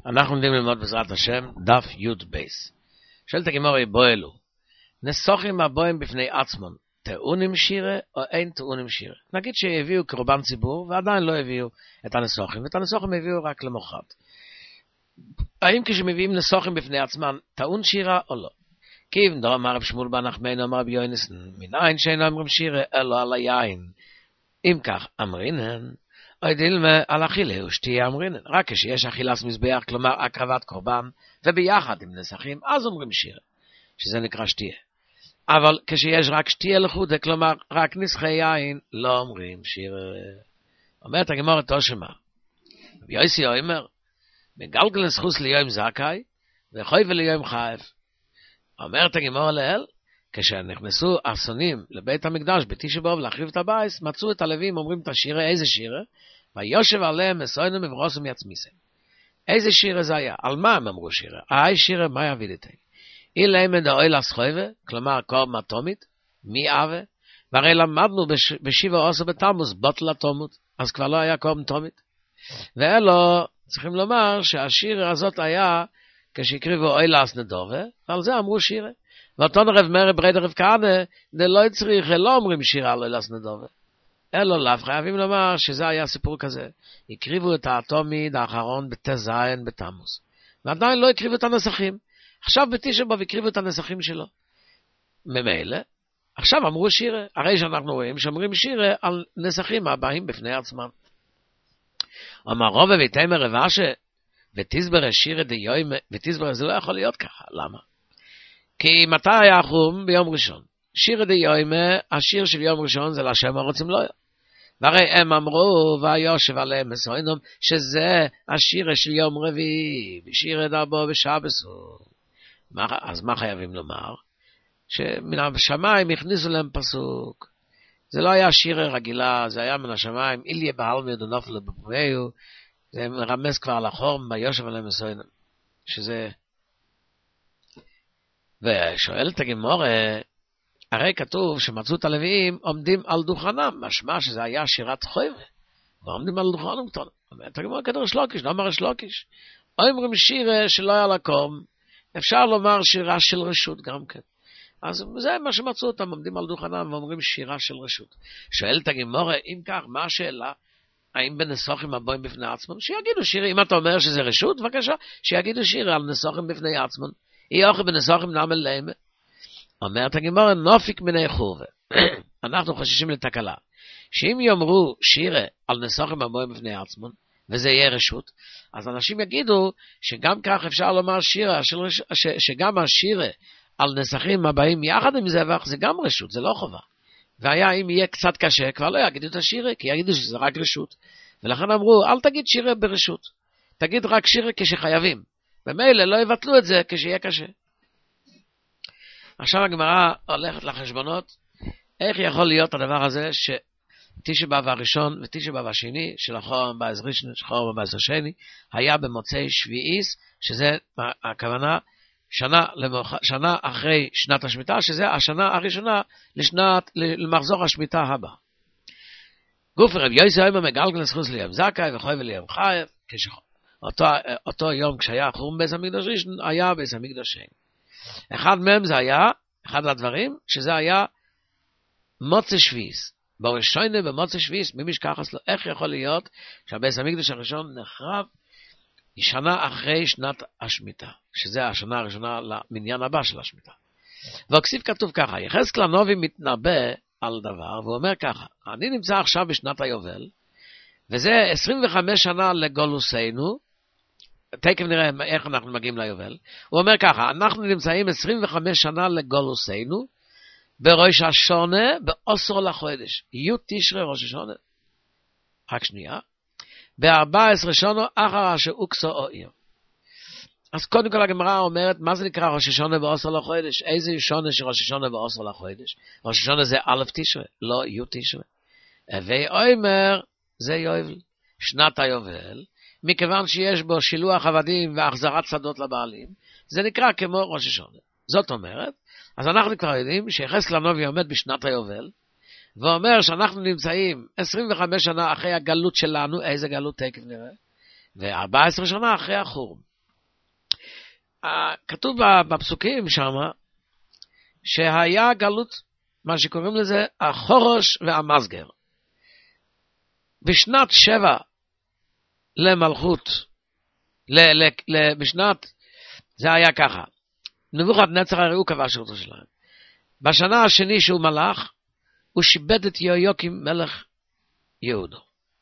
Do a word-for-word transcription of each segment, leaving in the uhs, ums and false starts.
אנחנו עומדים ללמוד בעזרת השם דף י' בייס. שואלת הגמרא בואלו, נסוכים הבואים בפני עצמם, טעונים שירה או אין טעונים שירה? נגיד שהביאו קורבן ציבור ועדיין לא הביאו את הנסוכים, ואת הנסוכים הביאו רק למוחרת. האם כשמביאים נסוכים בפני עצמם טעון שירה או לא? כי אם לא אמר רב שמואל בן נחמני אמר רבי יונס, מניין שאין אומרים שירה אלא על היין. אם כך אמרינן, או דילמה על אכילה ושתייה אמרינן. רק כשיש אכילת מזבח, כלומר הקרבת קורבן, וביחד עם נסכים, אז אומרים שירה, שזה נקרא שתייה. אבל כשיש רק שתייה לחודה, כלומר רק נסחי יין, לא אומרים שירה. אומרת הגמרא תושמה, רבי יוסי אומר, מגלגל זכות ליום זכאי, וחוי וליום חייב. אומרת הגמרא לאל, כשנכנסו אסונים לבית המקדש בתשעה באב להחריב את הבית, מצאו את הלווים אומרים את השירה, איזה שירה? ויושב עליהם מסוינו מברוסם יצמיסם. איזה שירה זה היה? על מה הם אמרו שירה? היי שירה, מה יבידתי? אילם את האוהל הסחויבה, כלומר קורבן התומית, מי אבה? והרי למדנו בש... בשבע עשר בתלמוד, בוטל התומות, אז כבר לא היה קורבן תומית. ואלו, צריכים לומר שהשירה הזאת היה כשהקריבו אוהל הסנדובה, ועל זה אמרו שירה. ואותו רב מאיר בריידא רב כהנא, לא צריך, לא אומרים שירה על אוהל הסנדובה. אלו לאו, חייבים לומר שזה היה סיפור כזה. הקריבו את התומיד האחרון בתזיין בתמוז. ועדיין לא הקריבו את הנסכים. עכשיו בתשעה באב הקריבו את הנסכים שלו. ממילא, עכשיו אמרו שירה. הרי שאנחנו רואים שאומרים שירה על נסכים הבאים בפני עצמם. אמר רובה ותאמר רב אשי, ותסבר שירה דיום, ותסבר זה לא יכול להיות ככה. למה? כי מתי היה חום? ביום ראשון. שירה דיום, השיר של יום ראשון זה להשם הרוצים לא. והרי הם אמרו, ויושב עליהם מסוינום, שזה השירה של יום רביעי, ושירה דרבו בשבסו. אז מה חייבים לומר? שמן השמיים הכניסו להם פסוק. זה לא היה שירה רגילה, זה היה מן השמיים, איליה בהלמי דונופלו בפומיו, זה מרמז כבר על החורם, ויושב עליהם מסוינום. שזה... ושואלת הגמרא, הרי כתוב שמצאו את הלוויים עומדים על דוכנם, משמע שזה היה שירת חויבה, ועומדים על דוכנם קטון. אומרת הגמרא כתוב שלוקיש, לא אמר שלוקיש. אומרים שירה שלא היה לקום, אפשר לומר שירה של רשות גם כן. אז זה מה שמצאו אותם, עומדים על דוכנם ואומרים שירה של רשות. שואלת הגמרא, אם כך, מה השאלה? האם בנסוכים הבאים בפני עצמם? שיגידו שירה, אם אתה אומר שזה רשות, בבקשה, שיגידו שירה על נסוכים בפני עצמם. אי אוכל בנסוכים נעמל להם. אומרת הגמרא, נופיק מני חורבה. אנחנו חוששים לתקלה. שאם יאמרו שירה על נסוכים הבאים בפני עצמם, וזה יהיה רשות, אז אנשים יגידו שגם כך אפשר לומר שירה, ש, שגם השירה על נסכים הבאים יחד עם זבח, זה גם רשות, זה לא חובה. והיה אם יהיה קצת קשה, כבר לא יגידו את השירה, כי יגידו שזה רק רשות. ולכן אמרו, אל תגיד שירה ברשות. תגיד רק שירה כשחייבים. במילא לא יבטלו את זה כשיהיה קשה. עכשיו הגמרא הולכת לחשבונות, איך יכול להיות הדבר הזה שתשעה באב הראשון ותשעה באב השני של החורם בייס ראשון, של החורם בייס השני, היה במוצאי שביעיס, שזה הכוונה שנה, למוח... שנה אחרי שנת השמיטה, שזה השנה הראשונה לשנת, למחזור השמיטה הבא. גוף רב יוסי אומר מגלגל זכות ליום זכאי וחוי וליום חייב, אותו, אותו יום כשהיה חורם בייס המקדש ראשון, היה בייס המקדש שני. אחד מהם זה היה, אחד הדברים, שזה היה מוצא שביעיס. בראשון במוצא שביעיס, מי משכחס לו, איך יכול להיות שהבייס המקדש הראשון נחרב שנה אחרי שנת השמיטה, שזה השנה הראשונה למניין הבא של השמיטה. והכסיב כתוב ככה, יחזקאל הנביא מתנבא על דבר, והוא אומר ככה, אני נמצא עכשיו בשנת היובל, וזה עשרים וחמש שנה לגולוסנו, תכף נראה איך אנחנו מגיעים ליובל. הוא אומר ככה, אנחנו נמצאים עשרים וחמש שנה לגולוסנו, בראש השונה, בעשר לחודש. י' תשרי ראש השונה. רק שנייה. ב-ארבע עשרה שנה, אחר שאוקסו או עיר. אז קודם כל הגמרא אומרת, מה זה נקרא ראש השונה בעשר לחודש? איזה שונה שראש השונה בעשר לחודש? ראש השונה זה א' תשרי, לא י' תשרי. ואומר, זה יובל. שנת היובל. מכיוון שיש בו שילוח עבדים והחזרת שדות לבעלים, זה נקרא כמו ראש השונה. זאת אומרת, אז אנחנו כבר יודעים שיחזקאל הנביא עומד בשנת היובל, ואומר שאנחנו נמצאים עשרים וחמש שנה אחרי הגלות שלנו, איזה גלות תכף נראה, ו-ארבע עשרה שנה אחרי החורם. כתוב בפסוקים שם, שהיה גלות, מה שקוראים לזה, החורש והמסגר. בשנת שבע למלכות, ל, ל, ל, בשנת, זה היה ככה, נבוכדנצר הרי הוא כבש אותו שלהם. בשנה השני שהוא מלך, הוא שיבד את יהויקים מלך יהודו.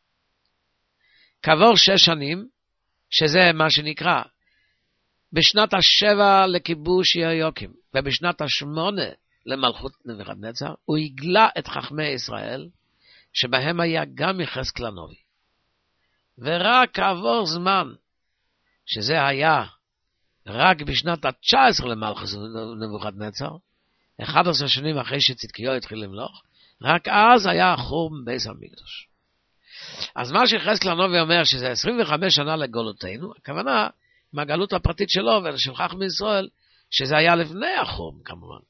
כעבור שש שנים, שזה מה שנקרא, בשנת השבע לכיבוש יהויקים, ובשנת השמונה למלכות נבוכדנצר, הוא הגלה את חכמי ישראל, שבהם היה גם יחזקאל הנביא. ורק כעבור זמן, שזה היה רק בשנת ה-תשע עשרה למלכות נבוכדנצר, אחת עשרה שנים אחרי שצדקיהו התחיל למלוך, רק אז היה חורבן בית המקדש. אז מה שיחזקאל הנביא אומר שזה עשרים וחמש שנה לגלותנו, הכוונה מהגלות הפרטית שלו ושל חכמי ישראל, שזה היה לפני החורבן כמובן.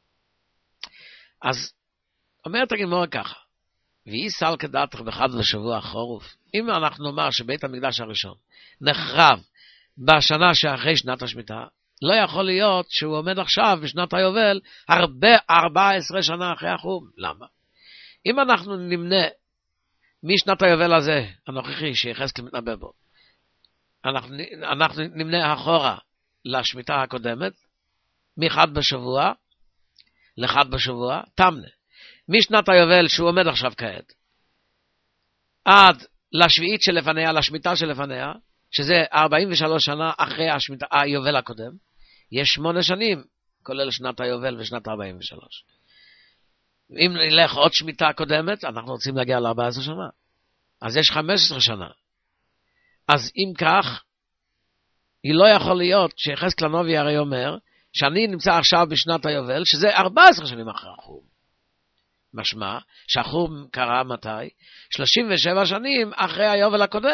אז אומרת הגמרא ככה, ויהי סלקא דעתך באחד בשבוע החורף, אם אנחנו נאמר שבית המקדש הראשון נחרב בשנה שאחרי שנת השמיטה, לא יכול להיות שהוא עומד עכשיו בשנת היובל הרבה ארבע עשרה שנה אחרי החורבן. למה? אם אנחנו נמנה משנת היובל הזה, הנוכחי שיחזקאל מתנבא בו, אנחנו, אנחנו נמנה אחורה לשמיטה הקודמת, מאחד בשבוע לאחד בשבוע, תמנה. משנת היובל שהוא עומד עכשיו כעת, עד לשביעית שלפניה, לשמיטה שלפניה, שזה ארבעים ושלוש שנה אחרי השמיטה, היובל הקודם, יש שמונה שנים, כולל שנת היובל ושנת ארבעים ושלוש. אם נלך עוד שמיטה קודמת, אנחנו רוצים להגיע ל-ארבע עשרה שנה. אז יש חמש עשרה שנה. אז אם כך, היא לא יכול להיות שיחזקאל הנביא הרי אומר, שאני נמצא עכשיו בשנת היובל, שזה ארבע עשרה שנים אחרי החורבן. משמע, שהחורבן קרה מתי? שלושים ושבע שנים אחרי היובל הקודם.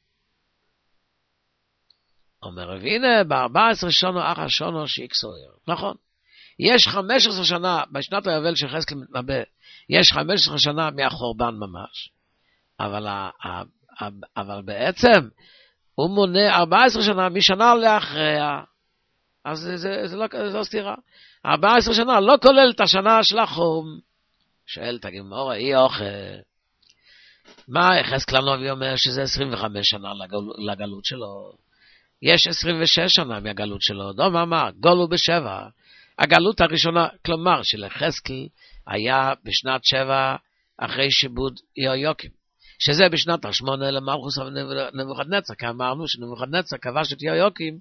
אומר, והנה, ב-ארבע עשרה שנה אחר שנה שיקסויר. נכון. יש חמש עשרה שנה, בשנת היובל שיחזקאל מתנבא, יש חמש עשרה שנה מהחורבן ממש. אבל, אבל בעצם, הוא מונה ארבע עשרה שנה משנה לאחריה. אז זה, זה, זה לא, זה לא סתירה. ארבע עשרה שנה לא כולל את השנה של החורבן. שואל, תגיד, מורה, אי אוכל. מה יחזקאל הנביא אומר שזה עשרים וחמש שנה לגל, לגלות שלו? יש עשרים ושש שנה מהגלות שלו. לא, מה, מה? גולו בשבע. הגלות הראשונה, כלומר, של יחזקאל היה בשנת שבע אחרי שיבוד יהויקים. שזה בשנת השמונה למלכות נבוכדנצר. כי אמרנו שנבוכדנצר כבש את יהויקים.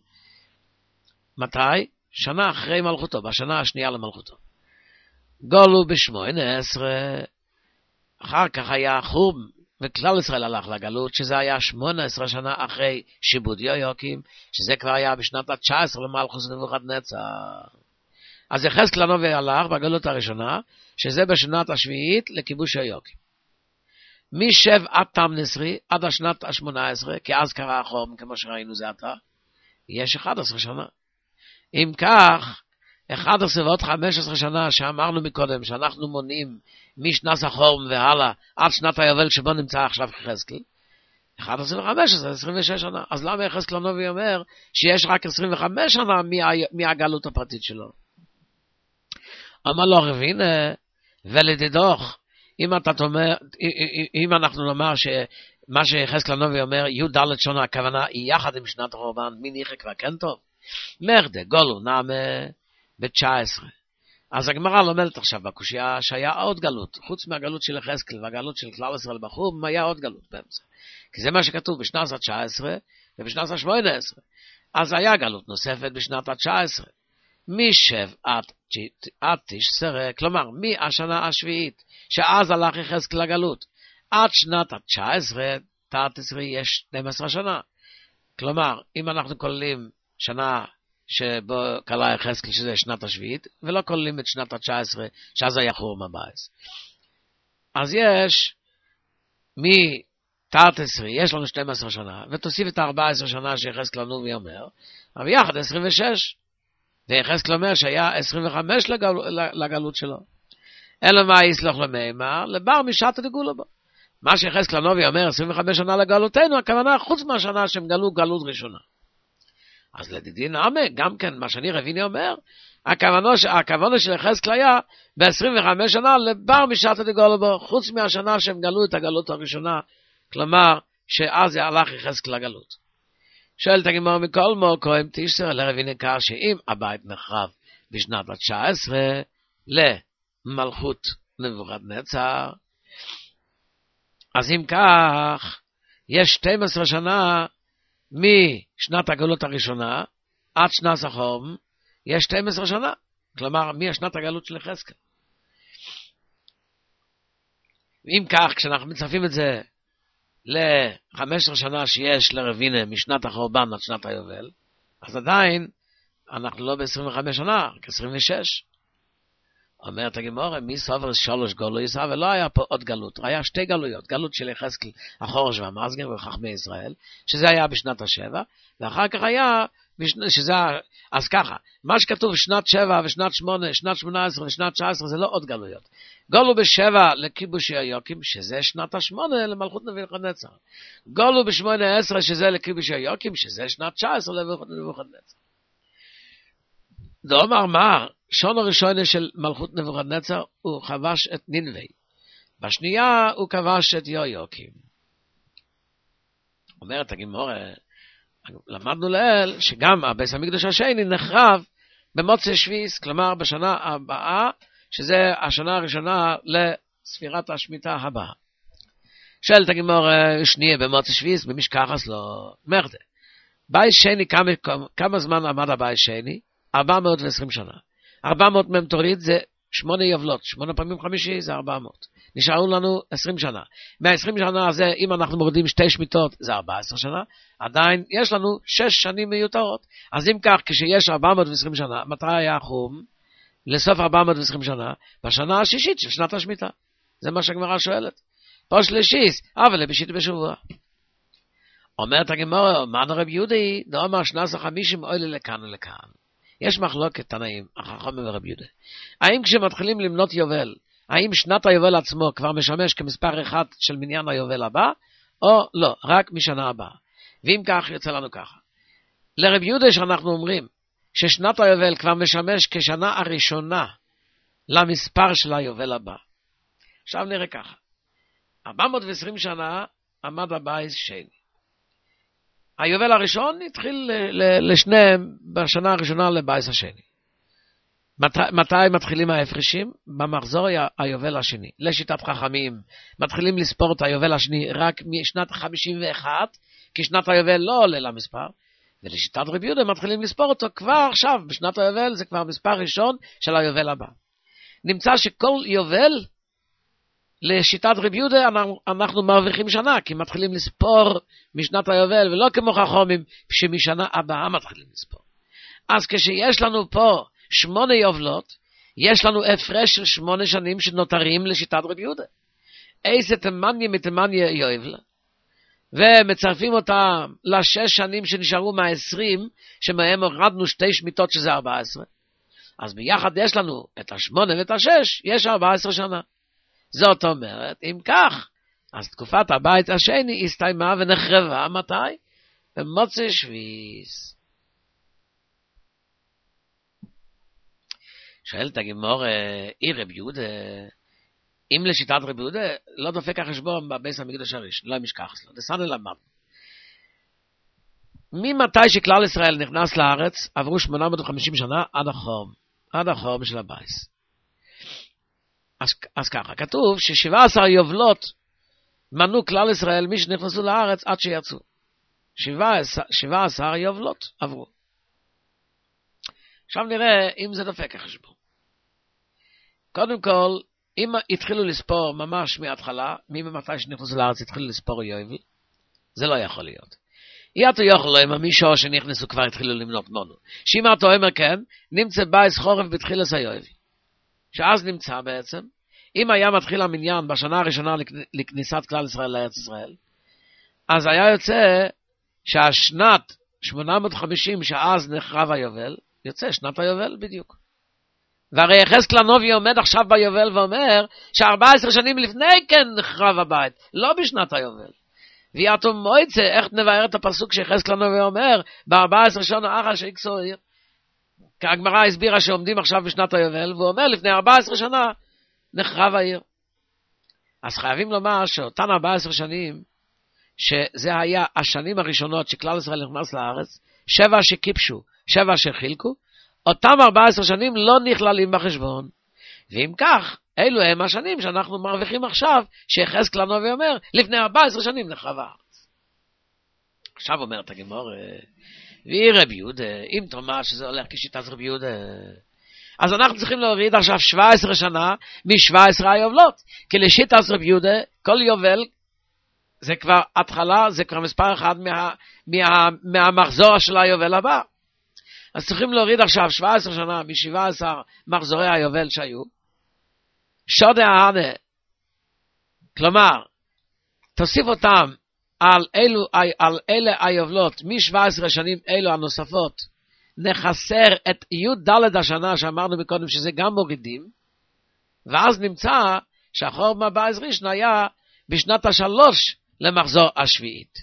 מתי? שנה אחרי מלכותו, בשנה השנייה למלכותו. גולו בשמונה עשרה, אחר כך היה חורבן, וכלל ישראל הלך לגלות, שזה היה שמונה עשרה שנה אחרי שיבוד יהויקים, שזה כבר היה בשנת ה-תשע עשרה למלכות נבוכדנצר. אז יחזקאל הנביא הלך בגלות הראשונה, שזה בשנת השביעית לכיבוש יהויקים. משבעת תמנסרי עד השנת ה-שמונה עשרה, כי אז קרה החורבן, כמו שראינו זה עתה, יש אחת עשרה שנה. אם כך, אחת עשרה ועוד חמש עשרה שנה שאמרנו מקודם, שאנחנו מונים משנת החורבן והלאה, עד שנת היובל שבו נמצא עכשיו יחזקאל, אחת עשרה וחמש עשרה, עשרים ושש שנה. אז למה יחזקאל הנביא אומר שיש רק עשרים וחמש שנה מה, מהגלות הפרטית שלו? אמר לו רבינה, ולדידוך, אם אתה תאמר, אם אנחנו נאמר שמה שיחזקאל הנביא אומר, י"ד שנה, הכוונה היא יחד עם שנת החורבן, מי ניחא כבר כן טוב? מרדה, גולו, נעמה, ב-תשע עשרה. אז הגמרא לומדת עכשיו בקושיה שהיה עוד גלות, חוץ מהגלות של יחזקאל והגלות של כלל ישראל בחורבן, היה עוד גלות באמצע. כי זה מה שכתוב בשנת ה-תשע עשרה ובשנת ה-שמונה עשרה. אז היה גלות נוספת בשנת ה-תשע עשרה. משבעת עד תשעשרה, כלומר, מהשנה השביעית, שאז הלך יחזקאל לגלות, עד שנת ה-תשע עשרה, תשע יש שתים עשרה שנה. כלומר, אם אנחנו כוללים שנה שבו קלה יחזקאל שזה שנת השביעית, ולא כוללים את שנת ה-תשע עשרה, שאז היה חורבן הבאס. אז יש, מ-תשע עשרה, יש לנו שתים עשרה שנה, ותוסיף את ה-ארבע עשרה שנה שיחזקאל הנביא אומר, אבל יחד עשרים ושש, ויחזקאל אומר שהיה עשרים וחמש לגל, לגלות שלו. אלא מה יסלח למימר, לבר משעת דגולו בו. מה שיחזקאל הנביא אומר, עשרים וחמש שנה לגלותנו, הכוונה חוץ מהשנה שהם גלו גלות ראשונה. אז לדידי נעמה, גם כן, מה שאני רביני אומר, הכוונו של יחזקאל היה ב-עשרים וחמש שנה לבר משעת דגולו בו, חוץ מהשנה שהם גלו את הגלות הראשונה, כלומר, שאז הלך יחזקאל לגלות. שואלת הגמרא מכל מקום, תשתר לרביני קר שאם הבית נחרב בשנת ה-תשע עשרה למלכות נבוכדנצר, אז אם כך, יש שתים עשרה שנה משנת הגלות הראשונה עד שנת החורבן, יש שתים עשרה שנה, כלומר, מהשנת הגלות של יחזקאל. ואם כך, כשאנחנו מצרפים את זה ל-חמש עשרה שנה שיש לרבינה משנת החורבן עד שנת היובל, אז עדיין אנחנו לא ב-עשרים וחמש שנה, רק עשרים ושש. אומרת הגמרא, מי סובר שלוש גלויות, ולא היה פה עוד גלות, היה שתי גלויות, גלות של יחזקאל, החורש והמסגר וחכמי ישראל, שזה היה בשנת השבע, ואחר כך היה, שזה, אז ככה, מה שכתוב שנת שבע ושנת שמונה, שנת שמונה עשרה ושנת תשע עשרה, זה לא עוד גלויות. גולו בשבע לכיבוש היוקים, שזה שנת השמונה למלכות נבוכדנצר. גולו בשמונה עשרה, שזה לכיבוש היוקים, שזה שנת תשע עשרה למלכות נבוכדנצר. זה אומר מה, שון הראשון של מלכות נבוכדנצר, הוא כבש את נינווה. בשנייה הוא כבש את יהויקים. אומרת הגמרא, למדנו לאל שגם הבית המקדש השני נחרב במוצאי שביעית, כלומר בשנה הבאה, שזה השנה הראשונה לספירת השמיטה הבאה. שואלת הגמרא, שנייה במוצאי שביעית, במשכחס לא מרדה. בית שני, כמה, כמה זמן עמד הבית שני? ארבע מאות ועשרים שנה. ארבע מאות מהם תוריד זה שמונה יובלות, שמונה פעמים חמישי זה ארבע מאות. נשארו לנו עשרים שנה. מה-עשרים שנה הזה, אם אנחנו מורדים שתי שמיטות, זה ארבע עשרה שנה, עדיין יש לנו שש שנים מיותרות. אז אם כך, כשיש ארבע מאות ועשרים שנה, מתי היה החום? לסוף ארבע מאות ועשרים שנה, בשנה השישית של שנת השמיטה. זה מה שהגמרא שואלת. פה שלישיס, אבל לבשיט בשבוע. אומרת הגמרא, מה רבי יהודי, דאמר שנעשה חמישים אוילה לכאן ולכאן. יש מחלוקת תנאים, החכמים ורבי יהודה. האם כשמתחילים למנות יובל, האם שנת היובל עצמו כבר משמש כמספר אחד של מניין היובל הבא, או לא, רק משנה הבאה. ואם כך יוצא לנו ככה. לרבי יהודה שאנחנו אומרים, ששנת היובל כבר משמש כשנה הראשונה למספר של היובל הבא. עכשיו נראה ככה. ארבע מאות ועשרים שנה עמד הבית שני. היובל הראשון התחיל לשניהם בשנה הראשונה לבייס השני. מת, מתי מתחילים ההפרשים? במחזור היובל השני. לשיטת חכמים מתחילים לספור את היובל השני רק משנת חמישים ואחת, כי שנת היובל לא עולה למספר, ולשיטת רבי יהודה מתחילים לספור אותו כבר עכשיו, בשנת היובל זה כבר מספר ראשון של היובל הבא. נמצא שכל יובל, לשיטת רבי יהודה אנחנו, אנחנו מרוויחים שנה, כי מתחילים לספור משנת היובל, ולא כמו חכמים שמשנה הבאה מתחילים לספור. אז כשיש לנו פה שמונה יובלות, יש לנו הפרש של שמונה שנים שנותרים לשיטת רבי יהודה. איזה תמניה מתמניה יובל, ומצרפים אותם לשש שנים שנשארו מהעשרים, שמהם הורדנו שתי שמיטות שזה ארבע עשרה. אז ביחד יש לנו את השמונה ואת השש, יש ארבע עשרה שנה. זאת אומרת, אם כך, אז תקופת הבית השני הסתיימה ונחרבה, מתי? במוצאי שביעית. שואלת הגמרא, אי רבי יהודה, אם לשיטת רבי יהודה, לא דופק החשבון בבית המקדש הראשון, לא משכחס לו, דסנו למדנו. ממתי שכלל ישראל נכנס לארץ, עברו שמונה מאות וחמישים שנה עד החורבן, עד החורבן של הבית. אז, אז ככה, כתוב ש-שבע עשרה יובלות מנו כלל ישראל מי שנכנסו לארץ עד שיצאו. שבע עשרה יובלות עברו. עכשיו נראה אם זה דופק החשבון. קודם כל, אם התחילו לספור ממש מההתחלה, ממתי שנכנסו לארץ התחילו לספור יובל, זה לא יכול להיות. יתו יוכל לו, אם המישהו שנכנסו כבר התחילו למנות מונו. שאם אתה אומר כן, נמצא בייס חורף בתחילת היובל. שאז נמצא בעצם, אם היה מתחיל המניין בשנה הראשונה לכניסת כלל ישראל לארץ ישראל, אז היה יוצא שהשנת שמונה מאות וחמישים שאז נחרב היובל, יוצא שנת היובל בדיוק. והרי יחזקאל הנביא עומד עכשיו ביובל ואומר ש-ארבע עשרה שנים לפני כן נחרב הבית, לא בשנת היובל. ויתו מויצה, איך נבאר את הפסוק שיחזקאל הנביא אומר, ב-ארבע עשרה שנה אחר שיקסור עיר. כי הגמרא הסבירה שעומדים עכשיו בשנת היובל, והוא אומר לפני ארבע עשרה שנה נחרב העיר. אז חייבים לומר שאותן ארבע עשרה שנים, שזה היה השנים הראשונות שכלל ישראל נכנס לארץ, שבע שקיפשו, שבע שחילקו, אותם ארבע עשרה שנים לא נכללים בחשבון. ואם כך, אלו הם השנים שאנחנו מרוויחים עכשיו, שיחזקאל הנביא אומר, לפני ארבע עשרה שנים נחרב הארץ. עכשיו אומרת הגמרא, והיא רבי יהודה, אם תאמר שזה הולך כשיטת רבי יהודה, אז אנחנו צריכים להוריד עכשיו שבע עשרה שנה מ-שבע עשרה היובלות, כי לשיטת רבי יהודה, כל יובל, זה כבר התחלה, זה כבר מספר אחד מה, מה, מהמחזור של היובל הבא. אז צריכים להוריד עכשיו שבע עשרה שנה מ-שבע עשרה מחזורי היובל שהיו, שוד ההנה, כלומר, תוסיף אותם על אלו, על אלה היובלות, מ-שבע עשרה שנים אלו הנוספות, נחסר את י' ד' השנה שאמרנו מקודם שזה גם מורידים, ואז נמצא שהחורבן הבייס ראשון היה בשנת השלוש למחזור השביעית.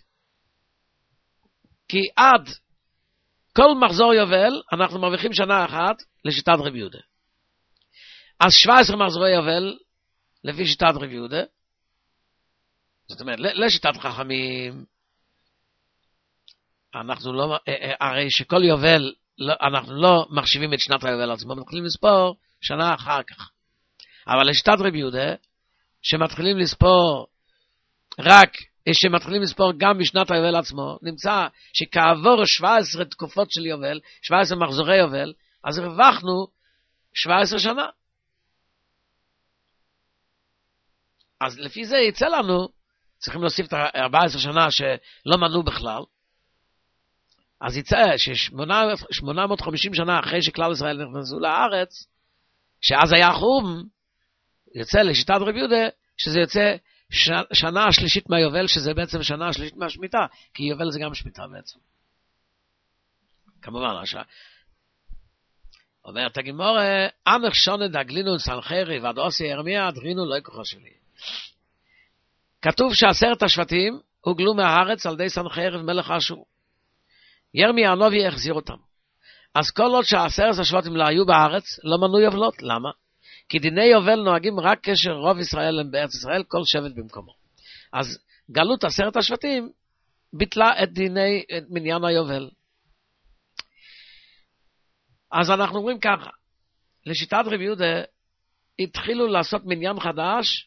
כי עד כל מחזור יובל אנחנו מרוויחים שנה אחת לשיטת רבי יהודה. אז שבע עשרה מחזורי יובל לפי שיטת רבי יהודה, זאת אומרת, לשיטת חכמים, אנחנו לא, הרי שכל יובל, אנחנו לא מחשיבים את שנת היובל עצמו, מתחילים לספור שנה אחר כך. אבל לשיטת רבי יהודה, שמתחילים לספור רק, שמתחילים לספור גם בשנת היובל עצמו, נמצא שכעבור שבע עשרה תקופות של יובל, שבע עשרה מחזורי יובל, אז הרווחנו שבע עשרה שנה. אז לפי זה יצא לנו, צריכים להוסיף את ארבע עשרה שנה שלא מנו בכלל, אז יצא ש-שמונה מאות וחמישים שנה אחרי שכלל ישראל נכנסו לארץ, שאז היה חורבן, יוצא לשיטת רבי יהודה, שזה יוצא ש- שנה השלישית מהיובל, שזה בעצם שנה השלישית מהשמיטה, כי יובל זה גם שמיטה בעצם. כמובן, השעה. אומרת הגמרא, אנך שונה דגלינו סנחרי ועד עושי ירמיה, דרינו לא יקוחו שלי. כתוב שעשרת השבטים הוגלו מהארץ על ידי סנחריב מלך אשור. ירמיה הנביא החזיר אותם. אז כל עוד שעשרת השבטים לא היו בארץ, לא מנו יובלות. למה? כי דיני יובל נוהגים רק כאשר רוב ישראל הם בארץ ישראל, כל שבט במקומו. אז גלות עשרת השבטים ביטלה את דיני את מניין היובל. אז אנחנו אומרים ככה, לשיטת רבי יהודה התחילו לעשות מניין חדש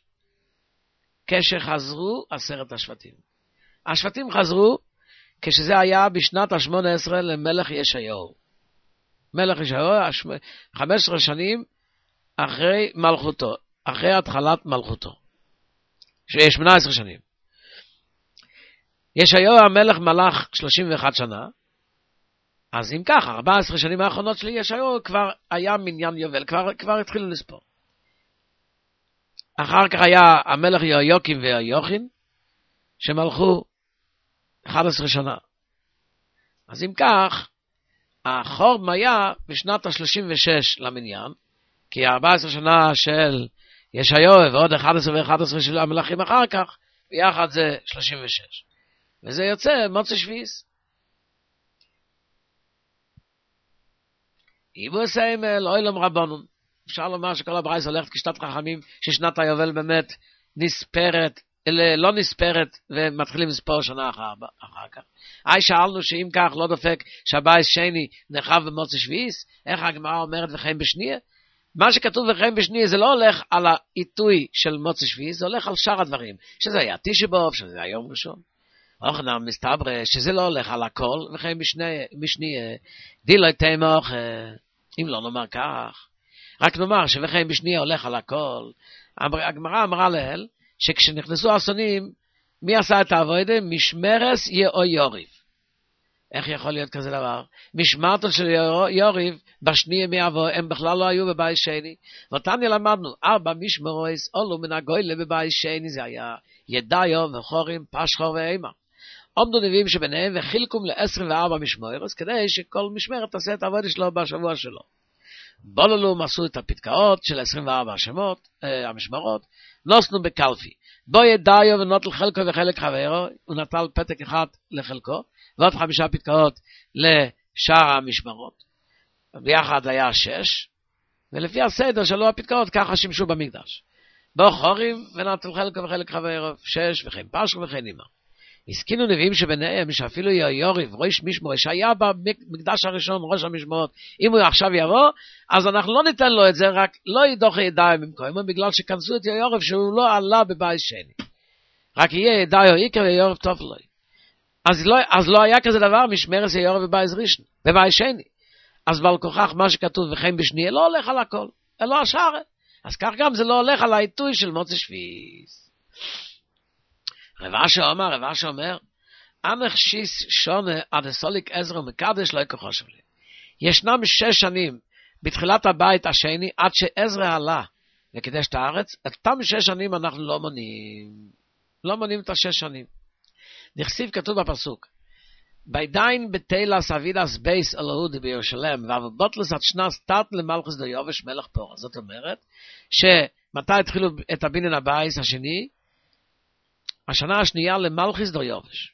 כשחזרו עשרת השבטים. השבטים חזרו כשזה היה בשנת ה-שמונה עשרה למלך ישעיהו. מלך ישעיהו, חמש עשרה שנים אחרי מלכותו, אחרי התחלת מלכותו. שמונה עשרה שנים. ישעיהו המלך מלך שלושים ואחת שנה, אז אם כך, ארבע עשרה שנים האחרונות של ישעיהו כבר היה מניין יובל, כבר, כבר התחילו לספור. אחר כך היה המלך יהויקים ויהויכין, שמלכו אחת עשרה שנה. אז אם כך, החורבן היה בשנת ה-שלושים ושש למניין, כי ארבע עשרה שנה של ישעיהו ועוד אחת עשרה ואחת עשרה של המלכים אחר כך, ביחד זה שלושים ושש. וזה יוצא מוצא שביעיס. איבו סיימל, אוילם רבונון. אפשר לומר שכל הברייס הולכת כשתת חכמים, ששנת היובל באמת נספרת, לא נספרת, ומתחילים לספור שנה אחר, אחר כך. היי, שאלנו שאם כך לא דופק שהבייס שני נחרב במוצא שביעיס, איך הגמרא אומרת וחיים בשנייה? מה שכתוב וחיים בשנייה זה לא הולך על העיתוי של מוצא שביעיס, זה הולך על שאר הדברים, שזה היה תשבוב, שזה היה יום ראשון. אוכנר מסתבר שזה לא הולך על הכל, וחיים בשנייה, דילוי תימוך, אם לא נאמר כך, רק נאמר שבחיים בשנייה הולך על הכל. הגמרא אמרה להל, שכשנכנסו אסונים, מי עשה את העבודה? משמרס יאו יוריב. איך יכול להיות כזה דבר? משמרתו של יוריב, בשנייה מי אבו, הם בכלל לא היו בבית שני. ואותנו למדנו, ארבע משמרויס, עולו מן הגוילה בבית שני, זה היה ידעיו וחורים, פשחור ואימה. עומדו נביאים שביניהם וחילקום ל-עשרים וארבע משמרות, כדי שכל משמרת תעשה את העבודה שלו בשבוע שלו. בוללו עשו את הפתקאות של עשרים וארבע השמות, אה, המשמרות, נוסנו בקלפי. בו ידעיו ונוטל חלקו וחלק חברו, הוא נטל פתק אחד לחלקו, ועוד חמישה פתקאות לשאר המשמרות. ביחד היה שש, ולפי הסדר שלו הפתקאות ככה שימשו במקדש. בו חורים ונטל חלקו וחלק חברו, שש וכן פשו וכן אימר. הסכינו נביאים שביניהם שאפילו יוריב, ראש משמור, שהיה במקדש הראשון ראש המשמורת, אם הוא עכשיו יבוא, אז אנחנו לא ניתן לו את זה, רק לא ידוח ידיים במקומו, בגלל שכנסו את יוריב שהוא לא עלה בבית שני. רק יהיה ידעיו איקר ויוריב טוב לו. אז לא, אז לא היה כזה דבר משמרס יוריב בבית ראשון, בבית שני. אז בעל כוכך מה שכתוב וכן בשני, לא הולך על הכל, אלא השאר. אז כך גם זה לא הולך על העיתוי של מוצא שביעיס. רב אשר אומר, רב אשר אומר, אנך שיס שונה עד הסוליק עזרא ומקדש לא יקר חושב לי. ישנם שש שנים בתחילת הבית השני, עד שעזרא עלה וקידש את הארץ, אותם שש שנים אנחנו לא מונים, לא מונים את השש שנים. נכסיב כתוב בפסוק, בידיין בתלס אבידס בייס אלוהודי בירושלם, ובוטלס עד שנס תת למלכוס דיובש מלך פורס. זאת אומרת, שמתי התחילו את הבניין הבייס השני? השנה השנייה למלכיס דריובש.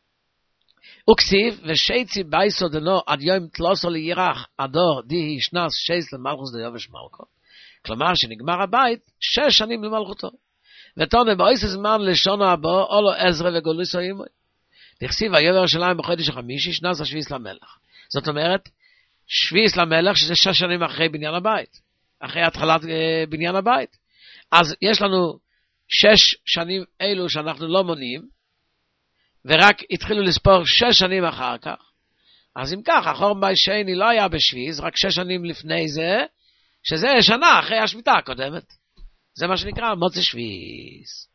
וכסיב, ושייצי בייסו דנו עד יום תלוסו לירח, הדור די שנס שייס למלכוס דריובש מלכו. כלומר שנגמר הבית, שש שנים למלכותו. ותונה באיס זמן לשונו הבא, אולו עזרא וגולוסו אימוי. נכסיב היובר ירושלים בחודש החמישי, שנס השביעיס למלך. זאת אומרת, שביעיס למלך, שזה שש שנים אחרי בניין הבית. אחרי התחלת אה, בניין הבית. אז יש לנו שש שנים אלו שאנחנו לא מונים, ורק התחילו לספור שש שנים אחר כך. אז אם כך, החורבן בית שני לא היה בשביעיס, רק שש שנים לפני זה, שזה שנה אחרי השמיטה הקודמת. זה מה שנקרא מוצא שביעיס.